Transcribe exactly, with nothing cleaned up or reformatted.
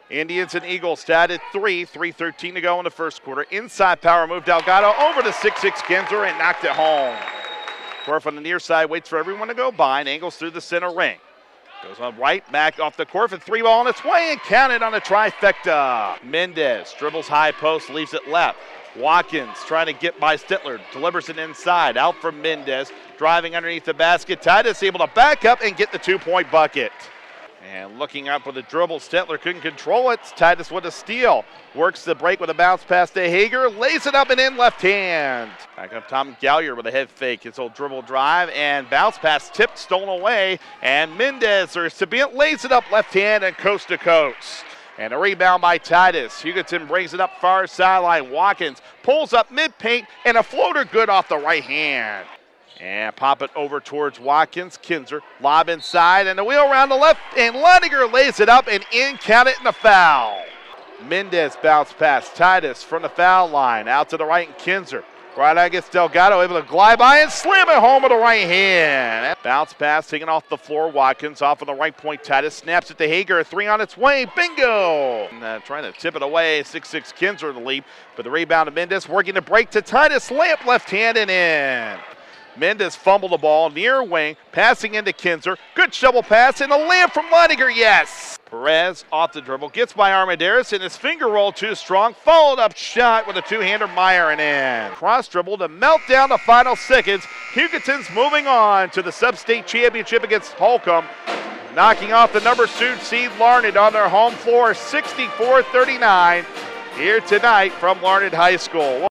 Indians and Eagles tied at three, three thirteen to go in the first quarter. Inside power move, Delgado over to six six Kinzer and knocked it home. Corf on the near side, waits for everyone to go by and angles through the center ring. Goes on right, back off the court, and three ball on its way and counted on a trifecta. Mendez dribbles high post, leaves it left. Watkins trying to get by Stittler, delivers it inside, out from Mendez, driving underneath the basket. Titus able to back up and get the two-point bucket. And looking up with a dribble, Stittler couldn't control it. Titus with a steal. Works the break with a bounce pass to Hager, lays it up and in left hand. Back up Tom Gallier with a head fake. His old dribble drive and bounce pass tipped, stolen away. And Mendez or Sabian lays it up left hand and coast to coast. And a rebound by Titus. Hugoton brings it up far sideline. Watkins pulls up mid-paint and a floater good off the right hand. And pop it over towards Watkins. Kinzer, lob inside, and the wheel around the left, and Leininger lays it up and in, count it in the foul. Mendez bounce pass. Titus from the foul line, out to the right, and Kinzer. Right against Delgado, able to glide by and slam it home with the right hand. Bounce pass taken off the floor. Watkins off on the right point. Titus snaps it to Hager. Three on its way. Bingo! And, uh, trying to tip it away. six six Kinzer the lead. But the rebound to Mendez, working to break to Titus. Layup left hand and in. Mendez fumbled the ball near wing, passing into Kinzer. Good shovel pass and a layup from Leininger, yes! Perez off the dribble, gets by Armendariz, and his finger roll too strong. Followed up shot with a two-hander Meyer and in. Cross dribble to melt down the final seconds. Hugoton's moving on to the sub-state championship against Holcomb, knocking off the number two seed Larned on their home floor, sixty-four thirty-nine, here tonight from Larned High School.